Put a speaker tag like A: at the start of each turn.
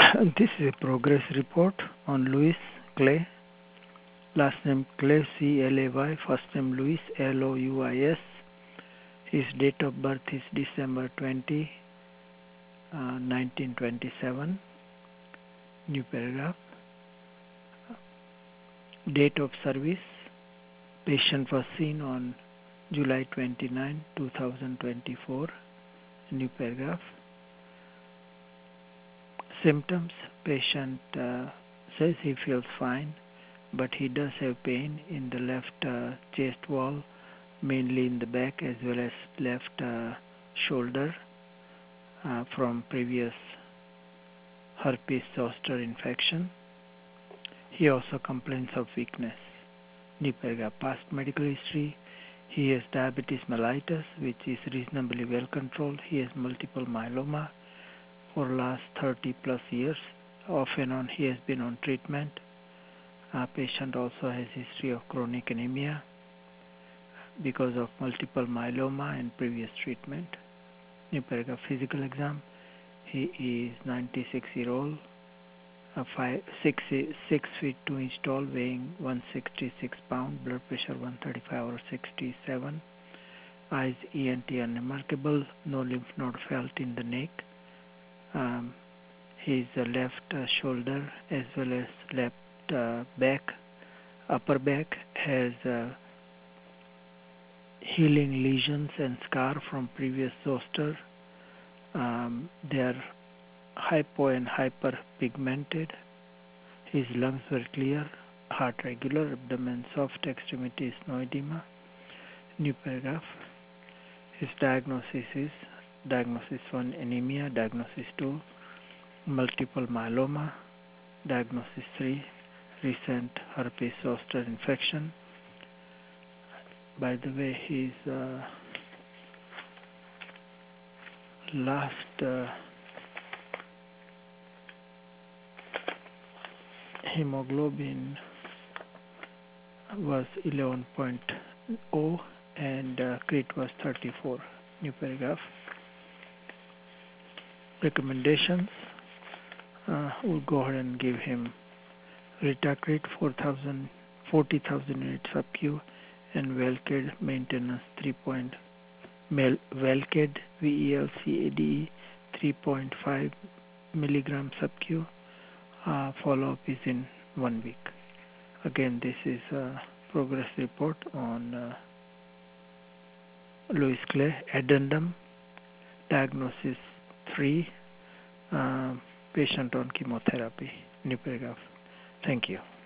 A: This is a progress report on Louis Clay. Last name Clay, C-L-A-Y. First name Louis, L-O-U-I-S. His date of birth is December 20, 1927. New paragraph. Date of service. Patient was seen on July 29, 2024. New paragraph. Symptoms. Patient says he feels fine, but he does have pain in the left chest wall, mainly in the back as well as left shoulder from previous herpes zoster infection. He also complains of weakness. New paragraph. Past medical history. He has diabetes mellitus, which is reasonably well controlled. He has multiple myeloma for last 30 plus years. Off and on he has been on treatment. Patient also has history of chronic anemia because of multiple myeloma and previous treatment. New paragraph. Physical exam. He is 96-year-old, 6 feet 2 inch tall, weighing 166 pounds, blood pressure 135/67. Eyes ENT unremarkable, no lymph node felt in the neck. His left shoulder as well as left back, upper back has healing lesions and scar from previous zoster. They are hypo and hyperpigmented. His lungs were clear, heart regular, abdomen soft, extremities no edema. New paragraph. His diagnosis is diagnosis 1 anemia, diagnosis 2 multiple myeloma, diagnosis 3 recent herpes zoster infection. By the way, his last hemoglobin was 11.0 and crit was 34. New paragraph. Recommendations. We'll go ahead and give him Ritacrit 40,000 units sub-Q and Velcade maintenance 3. Velcade VELCADE 3.5 milligram sub-Q. Follow-up is in 1 week. Again, this is a progress report on Louis Clay. Addendum. Diagnosis 3. Patient on chemotherapy. New paragraph. Thank you.